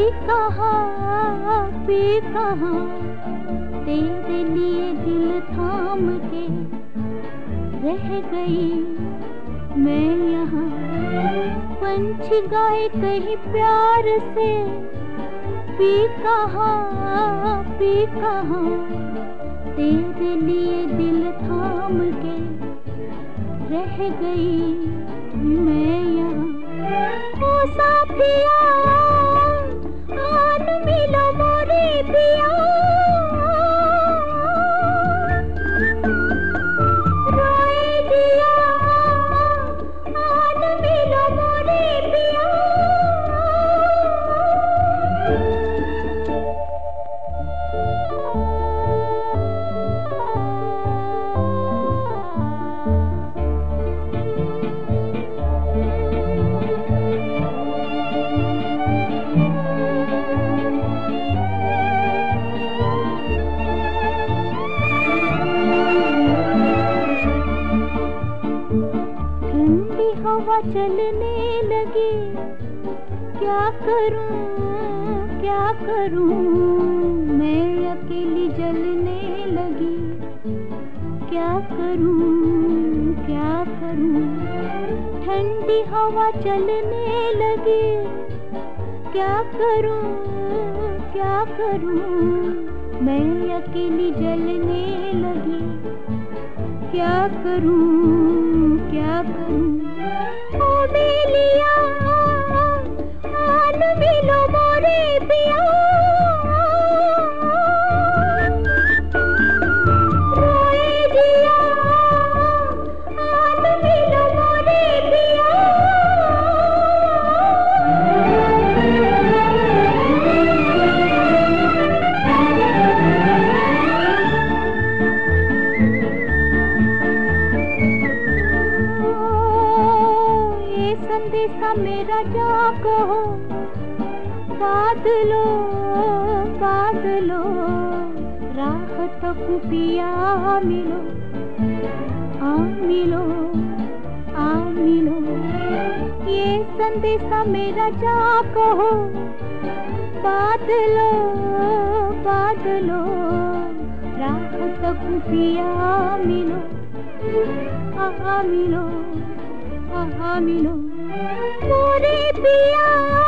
P कहाँ तेरे लिए दिल थाम के रह गई मैं यहाँ। पंछी गाए कहीं प्यार से, पी कहाँ तेरे लिए दिल थाम के रह गई मैं यहाँ। ओ साथिया आन मिलो मोरे पिया, रोए दिया आन मिलो मोरे पिया। हवा चलने लगी, क्या करूं मैं अकेली जलने लगी। क्या करूं ठंडी हवा चलने लगी। क्या करूं मैं अकेली जलने लगी। क्या करूं ओ बेलिया आन मिलो मोरे पिया, रोए दिया आन मिलो मोरे पिया। संदेशा मेरा जा कहो, बादलो राहत को पिया मिलो, आ मिलो। ये संदेशा मेरा जा कहो, बादलो राहत को पिया मिलो, आ मिलो मोरे पिया।